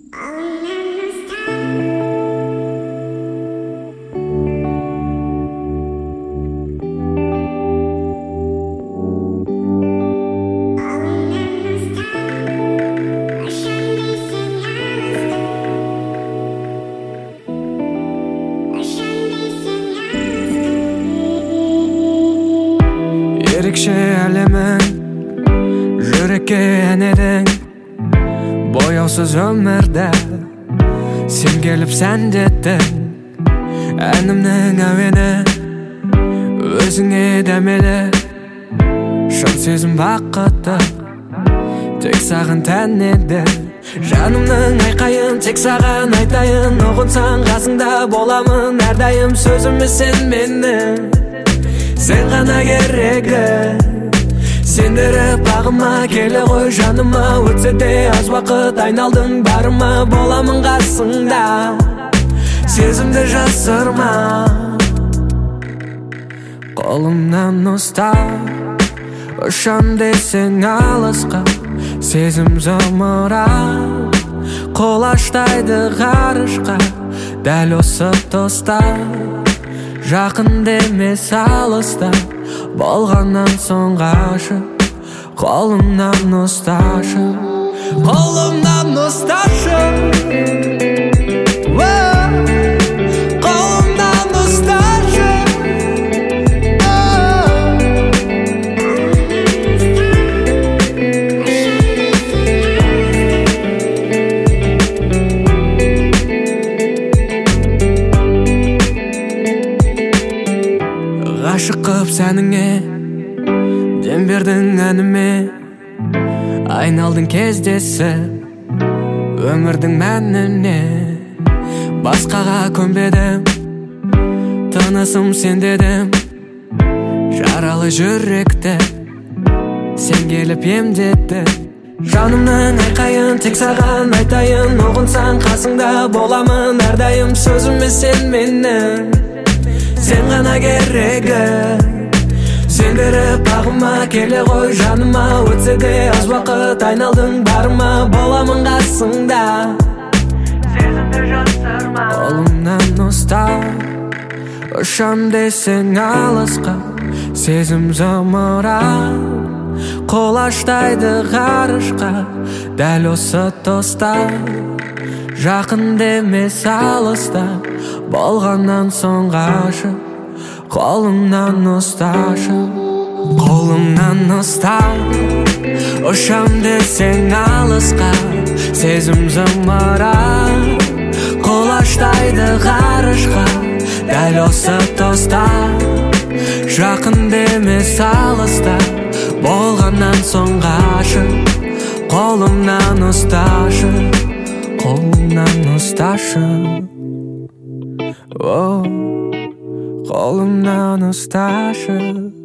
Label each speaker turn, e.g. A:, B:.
A: Ерекше әлемің жүрекке әнедің, бояусыз өмірді сен келіп сәндеттің. Әнімнің әуені өзіңе дәмелі, шын сезім бақытты тек саған тән еді. Жанымның айқайын тек саған айтайын, ұғынсаң қасыңда боламын әрдайым. Сөзіме сен менің, сен ғана керегі, сендіріп ағыма келе ғой жаныма. Өтсе де аз уақыт айналдың барыма, боламын қасыңда, сезімді жасырма. Қолымнан ұстап ұшам десең алысқа, сезім зымырап қолаштайды ғарышқа. Дәл осы тоста жақын емес алыста, болғаннан соң ғашық. Қолымнан ұсташы, қолымнан ұсташы, қолымнан ұсташы. Ғашық қып сәніңе дем бердің әніме, айналдың кездесіп өмірдің мәніне. Басқаға көнбедім, тынысым сен дедім, жаралы жүректі сен келіп емдетті. Жанымның айқайын тек саған айтайын, ұғынсаң қасыңда боламын әрдайым. Сөзіме сен менің, сен ғана керегі, сендіріп ағыма келе ғой жаныма. Өтсе де аз уақыт айналдың барыма, боламын қасыңда, сезімді жасырма. Қолымнан ұстап ұшам десең алысқа, сезім зымырап қолаштайды ғарышқа. Дәл осы тоста жақын емес алыста, болғаннан соң ғашық. Қолымнан ұсташы, қолымнан ұстап ұшам десең алысқа, сезім зымырап қолаштайды ғарышқа. Дәл осы тоста жақын емес алыста, болғаннан соң ғашық. Қолымнан ұсташы, қолымнан ұсташы, қолымнан ұсташы.